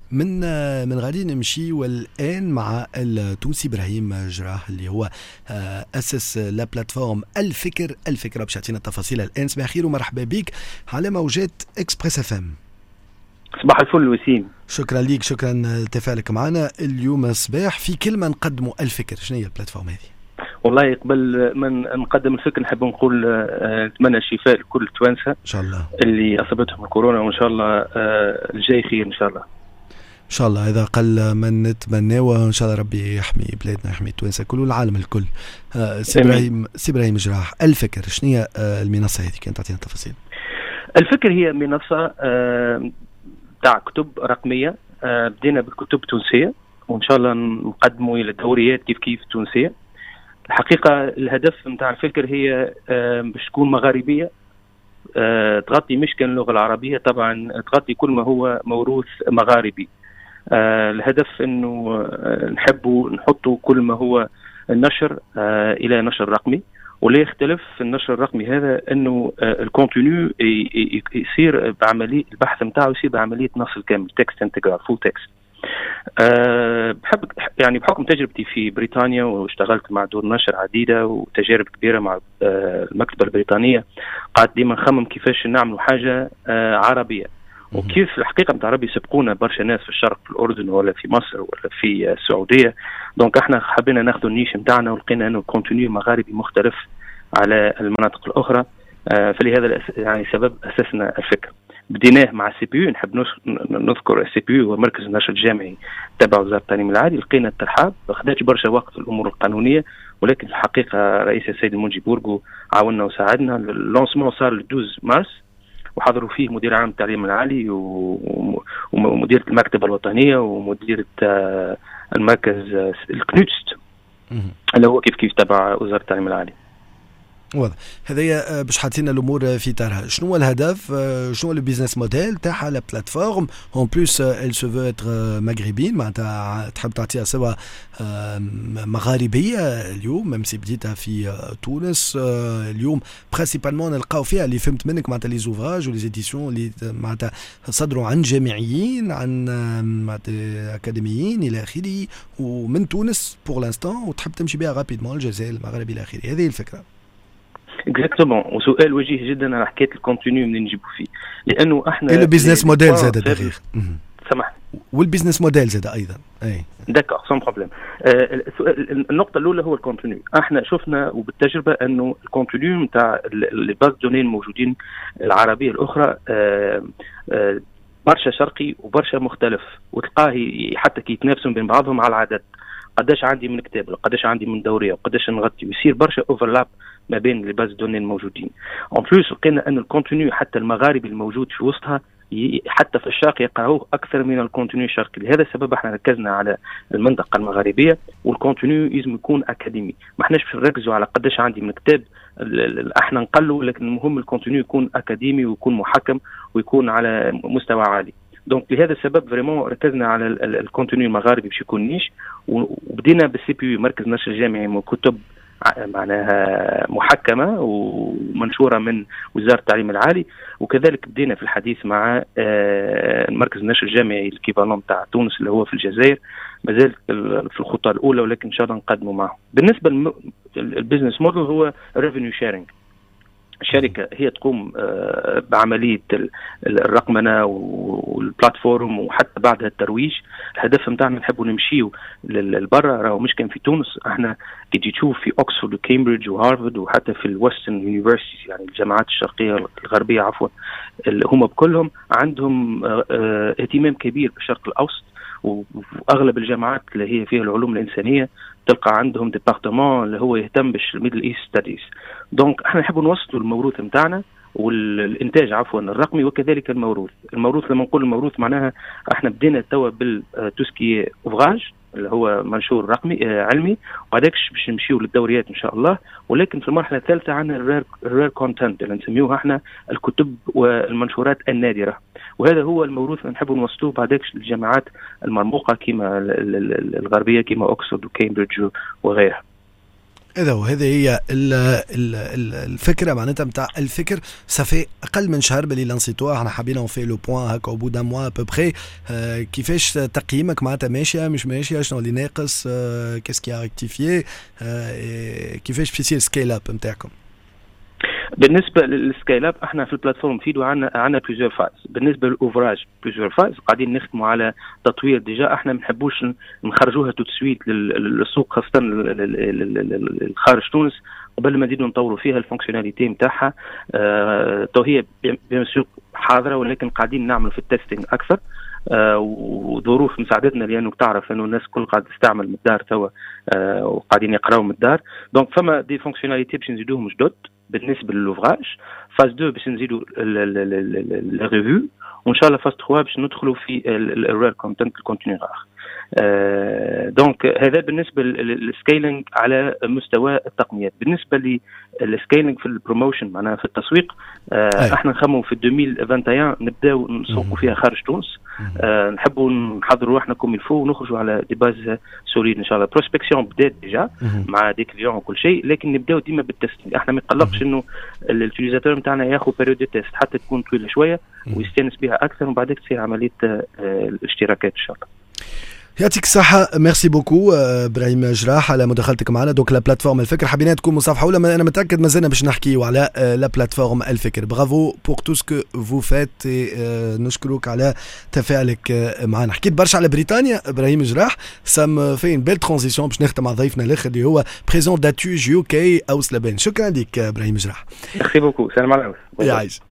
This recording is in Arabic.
من غادي نمشي والآن مع التونسي إبراهيم جراح اللي هو أسس لا بلاتفورم الفكرة باش تعطينا التفاصيل الآن. صباح خير ومرحبا بك على موجات إكسبريس اف ام. صباح الفل وسيم. شكرا ليك، شكرا لتفاعلك معنا اليوم صباح. في كلمة نقدموا الفكر، شنو هي البلاتفورم هذه؟ والله قبل ما نقدم الفكر نحب نقول نتمنى الشفاء لكل التوانسة إن شاء الله اللي أصابتهم الكورونا، وإن شاء الله الجاي خير إن شاء الله. إن شاء الله هذا قل من نتمناه، وإن شاء الله ربي يحمي بلادنا، يحمي التوانسة كل والعالم الكل. سي إبراهيم جراح، الفكر شنو هي المنصة هذه؟ كانت تعطينا التفاصيل. الفكر هي منصة تاع كتب رقمية. بدينا بالكتب التونسية وإن شاء الله نقدموا إلى دوريات كيف تونسية. الحقيقة الهدف متاع الفكر هي باش تكون مغاربية، تغطي مش كان اللغة العربية، طبعا تغطي كل ما هو موروث مغاربي. الهدف انه نحبوا نحطوا كل ما هو النشر الى نشر رقمي، ولا يختلف في النشر الرقمي هذا انه الكونتينيو يصير بعملية البحث متاعه، يصير بعملية نص الكامل، تكست انتجرال، فول تكست. بحكم تجربتي في بريطانيا واشتغلت مع دور نشر عديدة وتجارب كبيرة مع المكتبة البريطانية، قاعد ديما نخمم كيفاش نعملوا حاجة عربية، وكيف الحقيقة متاع عربي يسبقونا برشا ناس في الشرق، في الأردن ولا في مصر ولا في السعودية. دونك احنا حبينا ناخذ النيش متاعنا ولقينا انه الكونتينيو مغاربي مختلف على المناطق الأخرى. فلهذا سبب أسسنا الفكرة. بديناه مع السي بي يو. نحب نذكر السي بي يو هو مركز النشر الجامعي تبع وزارة التعليم العالي. لقينا الترحاب، أخذت برشا وقت في الأمور القانونية، ولكن الحقيقة رئيس السيد المنجي بورغو عاوننا وساعدنا. اللونسمون صار 12 مارس وحضروا فيه مدير عام التعليم العالي ومديرة المكتبة الوطنية ومديرة المركز الكنوتست اللي هو كيف تبع وزارة التعليم العالي. واضح. هذايا باش حاطين الامور في اطارها. شنو هو الهدف؟ شنو هو البيزنس موديل تاعها لا بلاتفورم؟ اون بلوس ال سو فو اتر مغربيين، معناتها تحب تعطيها صبغه مغاربيه اليوم، ميم سي بديتها في تونس. اليوم برينسيبالمون نلقاو فيها اللي فهمت منك معناتها لي زوفراج ولي زيديسيون اللي معناتها صدروا عن جامعيين، عن معناتها اكاديميين الى اخره، ومن تونس بور لانستون، وتحب تمشي بها رابيدمون الجزائر المغرب الى اخره. هذه الفكره. اكزاكتومون. وسؤال وجيه جدا على حكايه الكونتينيو من نجيبوا فيه، لانه احنا البيزنس موديل زاد دقيق. سمح. والبيزنس موديل زاد ايضا. اي داكور سون بروبليم. النقطه الاولى هو الكونتينيو. احنا شفنا وبالتجربه انه الكونتينيو نتاع لي باز دوني الموجودين العربيه الاخرى برشا شرقي وبرشا مختلف، وتلقاه حتى كي يتنافسوا بين بعضهم على العدد، قداش عندي من كتاب، قداش عندي من دوريه، وقداش نغطي، ويصير برشا اوفرلاب ما بين لي باز دوني الموجودين. اون بلوس لقينا ان الكونتينيو حتى المغاربي الموجود في وسطها حتى في الشرق يقرأوه اكثر من الكونتينيو الشرقي. لهذا السبب احنا ركزنا على المنطقه المغاربيه، والكونتينيو لازم يكون اكاديمي. ما احناش باش نركزوا على قداش عندي من كتاب، احنا نقلوا، لكن المهم الكونتينيو يكون اكاديمي ويكون محكم ويكون على مستوى عالي. دونك لهذا السبب فريمون ركزنا على الكونتينيو المغاربي باش يكون نيش، وبدينا بالسي بي يو مركز نشر الجامعي من كتب معناها محكمة ومنشورة من وزارة التعليم العالي، وكذلك بدينا في الحديث مع المركز النشر الجامعي الكيفالون تاع تونس اللي هو في الجزائر. ما زال في الخطة الأولى، ولكن إن شاء الله نقدمه معه. بالنسبة للبزنس موديل هو ريفينيو شيرينج. الشركة هي تقوم بعملية الرقمنة والبلاتفورم وحتى بعدها الترويج. الهدف متاعنا نحبوا نمشيو للبرا، راهو مش كان في تونس. احنا كي تشوف في اوكسفورد وكامبريدج وهارفارد وحتى في الويسترن يونيفرسيتي، يعني الجامعات الشرقية الغربية عفوا، هم بكلهم عندهم اهتمام كبير بالشرق الأوسط. واغلب الجامعات اللي هي فيها العلوم الانسانيه تلقى عندهم ديبارتمون اللي هو يهتم بالميدل ايست ستاديز. دونك احنا نحب نوصلوا الموروث نتاعنا والانتاج عفوا الرقمي، وكذلك الموروث لما نقول الموروث معناها احنا بدينا توا بالتوسكي اوفراج اللي هو منشور رقمي علمي، وبعدكش باش نمشيو للدوريات ان شاء الله. ولكن في المرحله الثالثه عندنا الرير كونتنت اللي نسميوها احنا الكتب والمنشورات النادره، وهذا هو الموروث اللي نحب نوصلوه بعدكش للجامعات المرموقه كما الغربيه كما اوكسفورد وكامبريدج وغيرها. هذه هي الفكره معناتها نتاع الفكر. صافي اقل من شهر باللي لانسيتوا احنا حابين نفي لو بوين هكا او بو دان موا ابوبري. كيفاش تقييمك معناتها ماشيه مش ماشيه، شنو اللي ناقص، كيسكي ريكتيفيي، كيفاش باش يصير سكيل اب نتاعكم؟ بالنسبه للسكيل اب احنا في البلاتفورم فيدو عندنا بليزيور فاز. بالنسبه للاوفراج بليزيور فاز قاعدين نخدموا على تطوير. ديجا احنا ما نحبوش نخرجوها تو سويت للسوق خاصه الخارج تونس قبل ما نزيدوا نطوروا فيها الفونكسيوناليتي نتاعها. تو هي بيان سور حاضره ولكن قاعدين نعملوا في التستينغ اكثر. وظروف مساعدتنا لانه تعرف انه الناس كل قاعد تستعمل من الدار توا وقاعدين يقراوا من الدار. دونك فما دي فونكسيوناليتي باش نزيدوهم جدد. بالنسبه للوفراج فاز 2 باش نزيدوا الريفيو، وان شاء الله فاز 3 باش ندخلوا في الريل كونتنت الكونتينيو غار. دونك هذا بالنسبه للسكيلينج على مستوى التقنيات. بالنسبه للسكيلينج في البروموشن معناها في التسويق احنا نخمموا في 2021 نبداو نسوقوا فيها خارج تونس. نحبوا نحضروا روحنا كوم الفو ونخرجوا على دي باز سوليد ان شاء الله. بروسبكسيون بدات ديجا مع دي كليون وكل شيء، لكن نبداو ديما بالتستينغ. احنا ما نقلقش انه اليوتيليزاتور نتاعنا ياخذ بيريود دو تيست حتى تكون طويله شويه ويستانس بها اكثر، ومن بعد تصير عمليه الاشتراكات ان شاء الله. يعطيك الصحة. ميرسي بوكو ابراهيم جراح على مداخلتك معنا. دوك لا بلاتفورم الفكر حبينا تكون مصافحة أولى، أنا متأكد مازلنا باش نحكيو على لا بلاتفورم الفكر. برافو بور تو سكو فو فات، نشكرك على تفاعلك معنا. حكيت برشا على بريطانيا ابراهيم جراح، سام فين بيل ترانزيسيون باش نختم مع ضيفنا الاخر اللي هو بريزون داتوج يو كي اوس لابان. شكرا لك ابراهيم جراح. ميرسي بوكو. سلام عليكم. يعيش.